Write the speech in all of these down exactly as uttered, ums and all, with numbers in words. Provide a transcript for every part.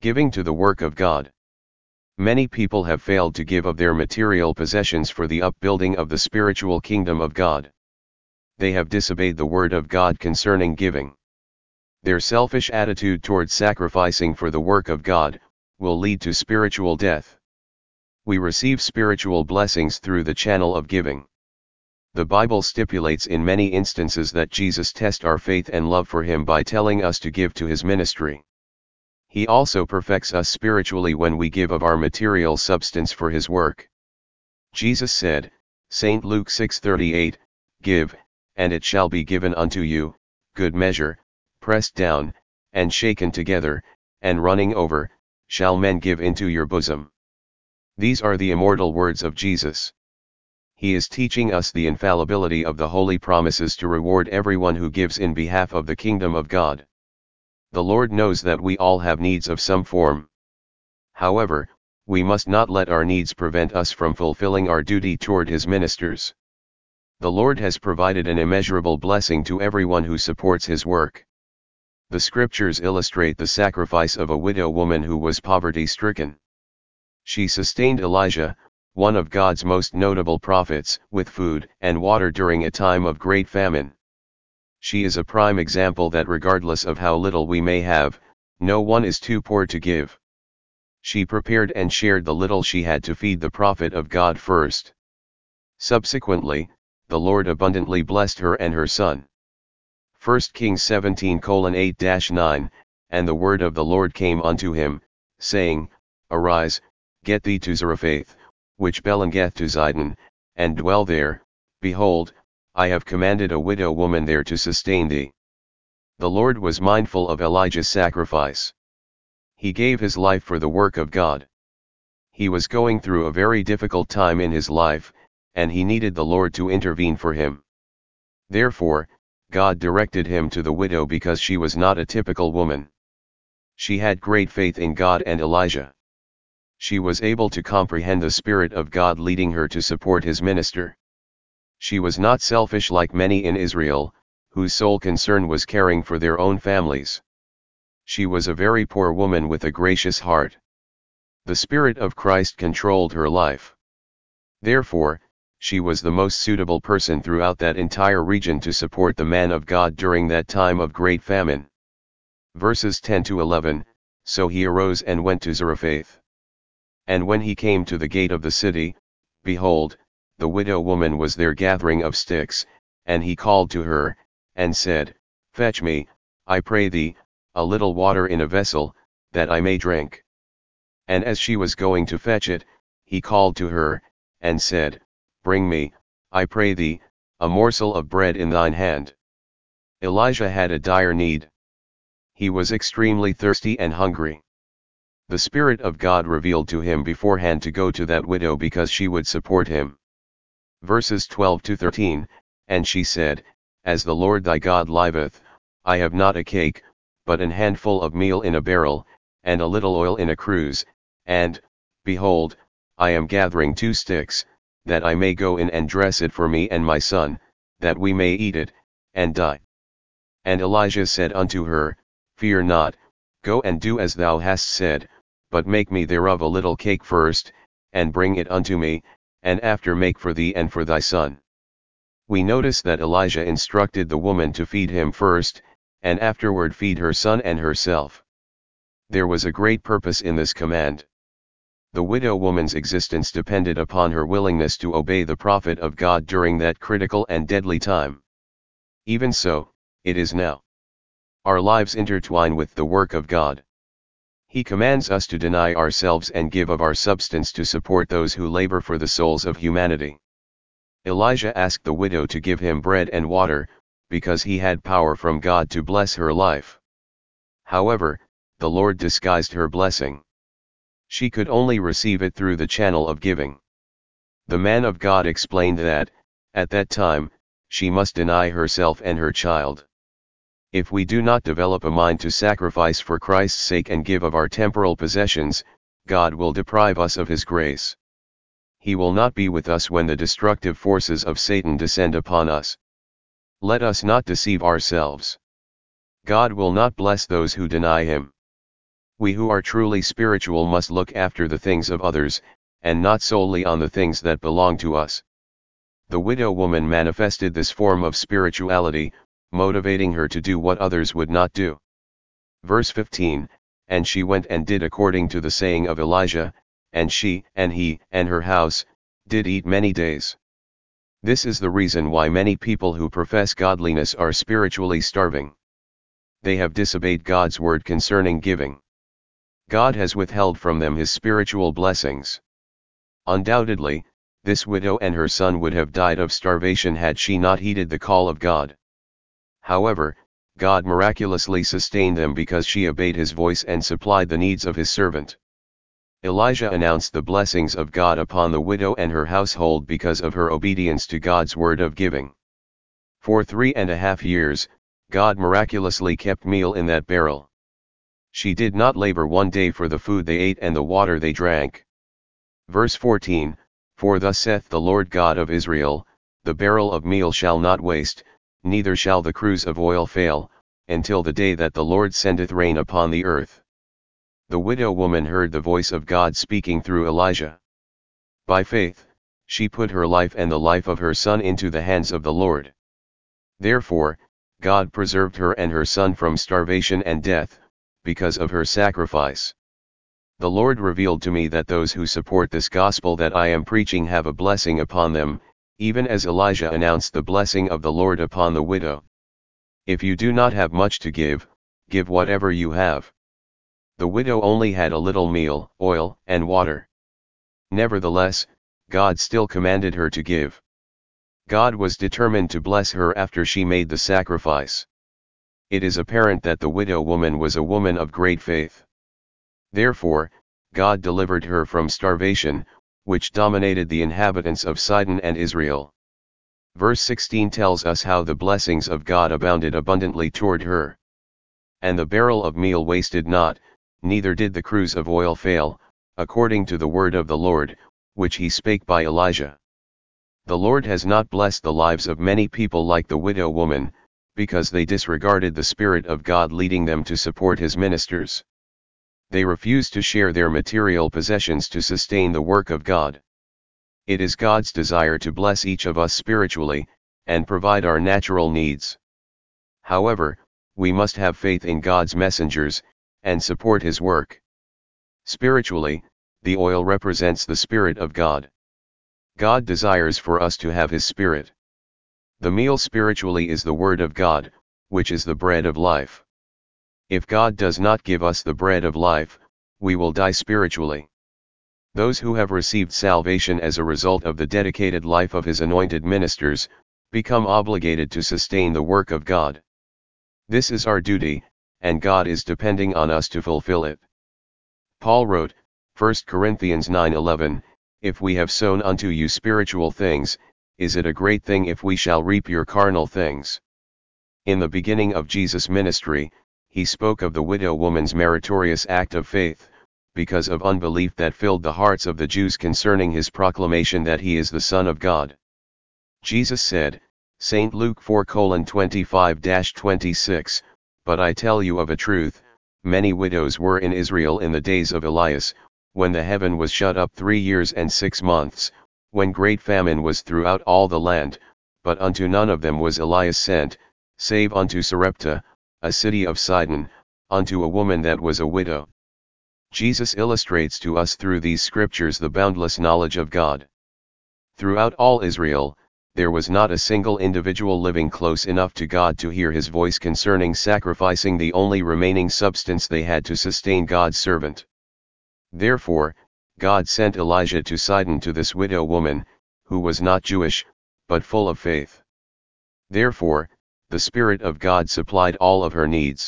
Giving to the work of God. Many people have failed to give of their material possessions for the upbuilding of the spiritual kingdom of God. They have disobeyed the word of God concerning giving. Their selfish attitude towards sacrificing for the work of God will lead to spiritual death. We receive spiritual blessings through the channel of giving. The Bible stipulates in many instances that Jesus tests our faith and love for Him by telling us to give to His ministry. He also perfects us spiritually when we give of our material substance for His work. Jesus said, Saint Luke six thirty-eight, "Give, and it shall be given unto you, good measure, pressed down, and shaken together, and running over, shall men give into your bosom." These are the immortal words of Jesus. He is teaching us the infallibility of the holy promises to reward everyone who gives in behalf of the kingdom of God. The Lord knows that we all have needs of some form. However, we must not let our needs prevent us from fulfilling our duty toward His ministers. The Lord has provided an immeasurable blessing to everyone who supports His work. The scriptures illustrate the sacrifice of a widow woman who was poverty-stricken. She sustained Elijah, one of God's most notable prophets, with food and water during a time of great famine. She is a prime example that regardless of how little we may have, no one is too poor to give. She prepared and shared the little she had to feed the prophet of God first. Subsequently, the Lord abundantly blessed her and her son. First Kings seventeen eight to nine, "And the word of the Lord came unto him, saying, Arise, get thee to Zarephath, which belongeth to Zidon, and dwell there. Behold, I have commanded a widow woman there to sustain thee." The Lord was mindful of Elijah's sacrifice. He gave his life for the work of God. He was going through a very difficult time in his life, and he needed the Lord to intervene for him. Therefore, God directed him to the widow because she was not a typical woman. She had great faith in God and Elijah. She was able to comprehend the Spirit of God leading her to support His minister. She was not selfish like many in Israel, whose sole concern was caring for their own families. She was a very poor woman with a gracious heart. The Spirit of Christ controlled her life. Therefore, she was the most suitable person throughout that entire region to support the man of God during that time of great famine. Verses ten to eleven, "So he arose and went to Zarephath. And when he came to the gate of the city, behold, the widow woman was there gathering of sticks, and he called to her, and said, Fetch me, I pray thee, a little water in a vessel, that I may drink. And as she was going to fetch it, he called to her, and said, Bring me, I pray thee, a morsel of bread in thine hand." Elijah had a dire need. He was extremely thirsty and hungry. The Spirit of God revealed to him beforehand to go to that widow because she would support him. Verses twelve to thirteen, "And she said, As the Lord thy God liveth, I have not a cake, but an handful of meal in a barrel, and a little oil in a cruse, and, behold, I am gathering two sticks, that I may go in and dress it for me and my son, that we may eat it, and die. And Elijah said unto her, Fear not, go and do as thou hast said, but make me thereof a little cake first, and bring it unto me, and after make for thee and for thy son." We notice that Elijah instructed the woman to feed him first, and afterward feed her son and herself. There was a great purpose in this command. The widow woman's existence depended upon her willingness to obey the prophet of God during that critical and deadly time. Even so, it is now. Our lives intertwine with the work of God. He commands us to deny ourselves and give of our substance to support those who labor for the souls of humanity. Elijah asked the widow to give him bread and water, because he had power from God to bless her life. However, the Lord disguised her blessing. She could only receive it through the channel of giving. The man of God explained that, at that time, she must deny herself and her child. If we do not develop a mind to sacrifice for Christ's sake and give of our temporal possessions, God will deprive us of His grace. He will not be with us when the destructive forces of Satan descend upon us. Let us not deceive ourselves. God will not bless those who deny Him. We who are truly spiritual must look after the things of others, and not solely on the things that belong to us. The widow woman manifested this form of spirituality, motivating her to do what others would not do. Verse fifteen, and she went and did according to the saying of Elijah, and she, and he, and her house, did eat many days. This is the reason why many people who profess godliness are spiritually starving. They have disobeyed God's word concerning giving. God has withheld from them his spiritual blessings. Undoubtedly, this widow and her son would have died of starvation had she not heeded the call of God. However, God miraculously sustained them because she obeyed his voice and supplied the needs of his servant. Elijah announced the blessings of God upon the widow and her household because of her obedience to God's word of giving. For three and a half years, God miraculously kept meal in that barrel. She did not labor one day for the food they ate and the water they drank. Verse fourteen, for thus saith the Lord God of Israel, the barrel of meal shall not waste, neither shall the cruse of oil fail, until the day that the Lord sendeth rain upon the earth. The widow woman heard the voice of God speaking through Elijah. By faith, she put her life and the life of her son into the hands of the Lord. Therefore, God preserved her and her son from starvation and death, because of her sacrifice. The Lord revealed to me that those who support this gospel that I am preaching have a blessing upon them, even as Elijah announced the blessing of the Lord upon the widow. If you do not have much to give, give whatever you have. The widow only had a little meal, oil, and water. Nevertheless, God still commanded her to give. God was determined to bless her after she made the sacrifice. It is apparent that the widow woman was a woman of great faith. Therefore, God delivered her from starvation, which dominated the inhabitants of Sidon and Israel. Verse sixteen tells us how the blessings of God abounded abundantly toward her. And the barrel of meal wasted not, neither did the cruse of oil fail, according to the word of the Lord, which he spake by Elijah. The Lord has not blessed the lives of many people like the widow woman, because they disregarded the Spirit of God leading them to support his ministers. They refused to share their material possessions to sustain the work of God. It is God's desire to bless each of us spiritually, and provide our natural needs. However, we must have faith in God's messengers, and support his work. Spiritually, the oil represents the Spirit of God. God desires for us to have his Spirit. The meal spiritually is the Word of God, which is the bread of life. If God does not give us the bread of life, we will die spiritually. Those who have received salvation as a result of the dedicated life of his anointed ministers, become obligated to sustain the work of God. This is our duty, and God is depending on us to fulfill it. Paul wrote, First Corinthians nine eleven, If we have sown unto you spiritual things, is it a great thing if we shall reap your carnal things? In the beginning of Jesus' ministry, he spoke of the widow woman's meritorious act of faith, because of unbelief that filled the hearts of the Jews concerning his proclamation that he is the Son of God. Jesus said, Saint Luke four twenty-five to twenty-six, But I tell you of a truth, many widows were in Israel in the days of Elias, when the heaven was shut up three years and six months, when great famine was throughout all the land, but unto none of them was Elias sent, save unto Sarepta, a city of Sidon, unto a woman that was a widow. Jesus illustrates to us through these scriptures the boundless knowledge of God. Throughout all Israel, there was not a single individual living close enough to God to hear his voice concerning sacrificing the only remaining substance they had to sustain God's servant. Therefore, God sent Elijah to Sidon to this widow woman, who was not Jewish, but full of faith. Therefore, the Spirit of God supplied all of her needs.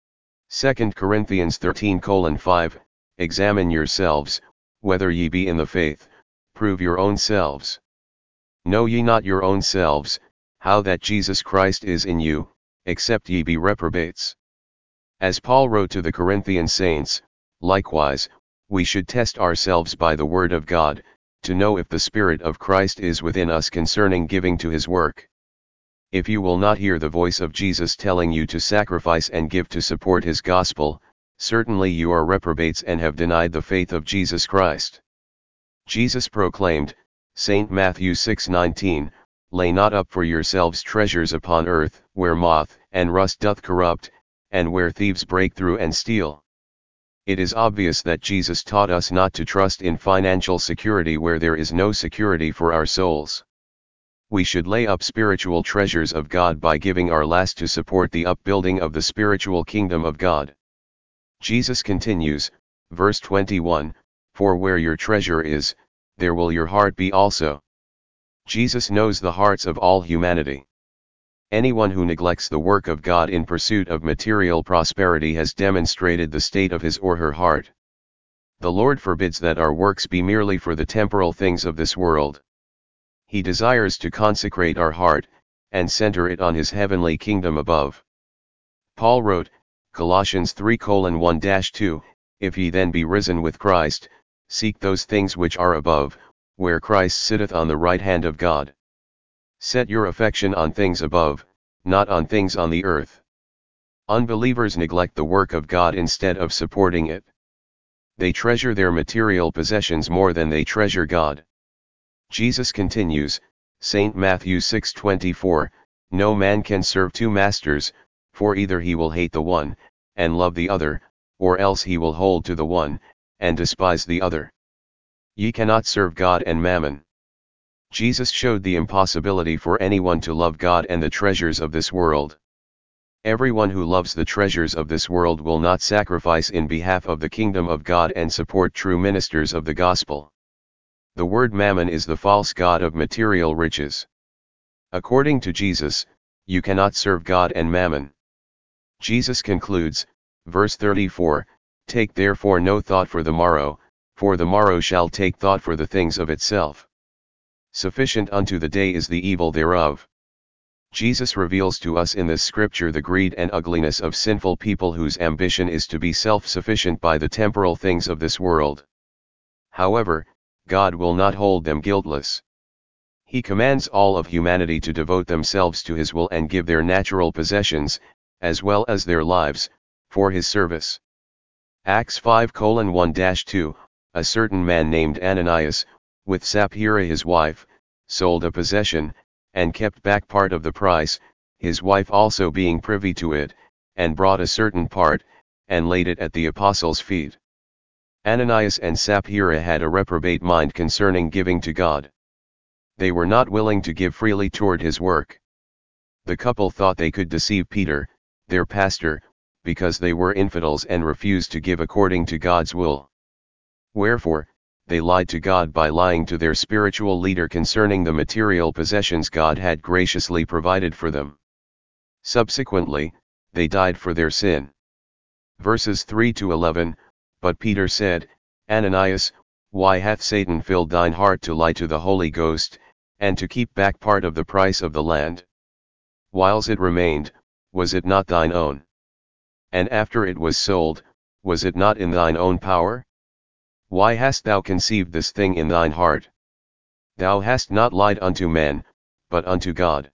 Second Corinthians thirteen five, Examine yourselves, whether ye be in the faith, prove your own selves. Know ye not your own selves, how that Jesus Christ is in you, except ye be reprobates? As Paul wrote to the Corinthian saints, likewise, we should test ourselves by the word of God, to know if the Spirit of Christ is within us concerning giving to his work. If you will not hear the voice of Jesus telling you to sacrifice and give to support his gospel, Certainly you are reprobates and have denied the faith of Jesus Christ. Jesus proclaimed, Saint Matthew six nineteen, Lay not up for yourselves treasures upon earth, where moth and rust doth corrupt, and where thieves break through and steal. It is obvious that Jesus taught us not to trust in financial security where there is no security for our souls. We should lay up spiritual treasures of God by giving our last to support the upbuilding of the spiritual kingdom of God. Jesus continues, verse twenty-one, For where your treasure is, there will your heart be also. Jesus knows the hearts of all humanity. Anyone who neglects the work of God in pursuit of material prosperity has demonstrated the state of his or her heart. The Lord forbids that our works be merely for the temporal things of this world. He desires to consecrate our heart, and center it on his heavenly kingdom above. Paul wrote, Colossians three one two, If ye then be risen with Christ, seek those things which are above, where Christ sitteth on the right hand of God. Set your affection on things above, not on things on the earth. Unbelievers neglect the work of God instead of supporting it. They treasure their material possessions more than they treasure God. Jesus continues, Saint Matthew six twenty-four, No man can serve two masters, for either he will hate the one, and love the other, or else he will hold to the one, and despise the other. Ye cannot serve God and mammon. Jesus showed the impossibility for anyone to love God and the treasures of this world. Everyone who loves the treasures of this world will not sacrifice in behalf of the kingdom of God and support true ministers of the gospel. The word mammon is the false god of material riches. According to Jesus, you cannot serve God and mammon. Jesus concludes, verse thirty-four, Take therefore no thought for the morrow, for the morrow shall take thought for the things of itself. Sufficient unto the day is the evil thereof. Jesus reveals to us in this scripture the greed and ugliness of sinful people whose ambition is to be self-sufficient by the temporal things of this world. However, God will not hold them guiltless. He commands all of humanity to devote themselves to his will and give their natural possessions, as well as their lives, for his service. Acts five one two, A certain man named Ananias, with Sapphira his wife, sold a possession, and kept back part of the price, his wife also being privy to it, and brought a certain part, and laid it at the apostles' feet. Ananias and Sapphira had a reprobate mind concerning giving to God. They were not willing to give freely toward his work. The couple thought they could deceive Peter, their pastor, because they were infidels and refused to give according to God's will. Wherefore, they lied to God by lying to their spiritual leader concerning the material possessions God had graciously provided for them. Subsequently, they died for their sin. Verses three to eleven, But Peter said, Ananias, why hath Satan filled thine heart to lie to the Holy Ghost, and to keep back part of the price of the land? Whiles it remained, was it not thine own? And after it was sold, was it not in thine own power? Why hast thou conceived this thing in thine heart? Thou hast not lied unto men, but unto God.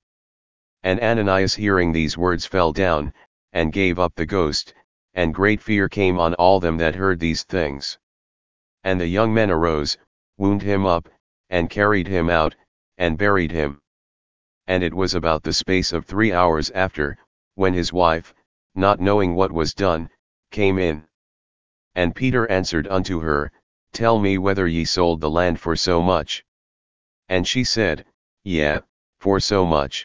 And Ananias hearing these words fell down, and gave up the ghost, and great fear came on all them that heard these things. And the young men arose, wound him up, and carried him out, and buried him. And it was about the space of three hours after, when his wife, not knowing what was done, came in. And Peter answered unto her, Tell me whether ye sold the land for so much. And she said, Yea, for so much.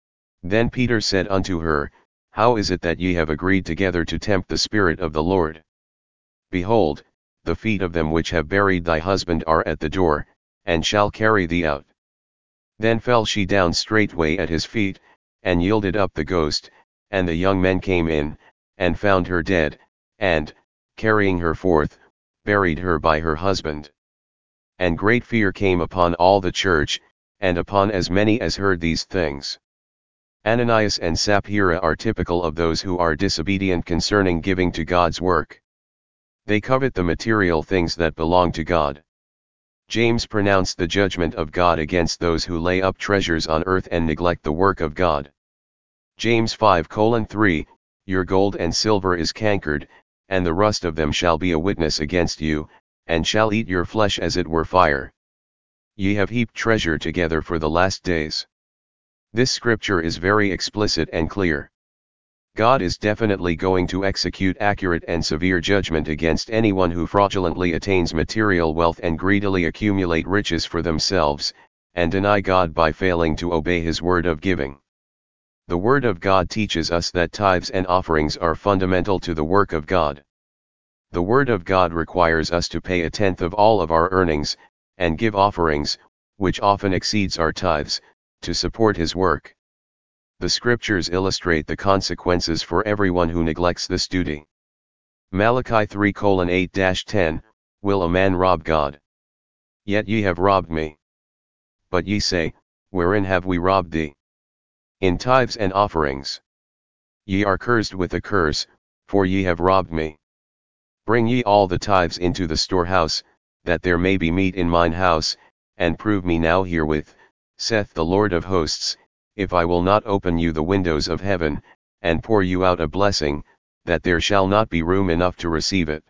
Then Peter said unto her, How is it that ye have agreed together to tempt the Spirit of the Lord? Behold, the feet of them which have buried thy husband are at the door, and shall carry thee out. Then fell she down straightway at his feet, and yielded up the ghost, and the young men came in, and found her dead, and, carrying her forth, buried her by her husband. And great fear came upon all the church, and upon as many as heard these things. Ananias and Sapphira are typical of those who are disobedient concerning giving to God's work. They covet the material things that belong to God. James pronounced the judgment of God against those who lay up treasures on earth and neglect the work of God. James five three, Your gold and silver is cankered, and the rust of them shall be a witness against you, and shall eat your flesh as it were fire. Ye have heaped treasure together for the last days. This scripture is very explicit and clear. God is definitely going to execute accurate and severe judgment against anyone who fraudulently attains material wealth and greedily accumulate riches for themselves, and deny God by failing to obey His word of giving. The word of God teaches us that tithes and offerings are fundamental to the work of God. The word of God requires us to pay a tenth of all of our earnings, and give offerings, which often exceeds our tithes, to support His work. The scriptures illustrate the consequences for everyone who neglects this duty. Malachi three eight to ten, Will a man rob God? Yet ye have robbed me. But ye say, Wherein have we robbed thee? In tithes and offerings. Ye are cursed with a curse, for ye have robbed me. Bring ye all the tithes into the storehouse, that there may be meat in mine house, and prove me now herewith, saith the Lord of hosts, if I will not open you the windows of heaven, and pour you out a blessing, that there shall not be room enough to receive it.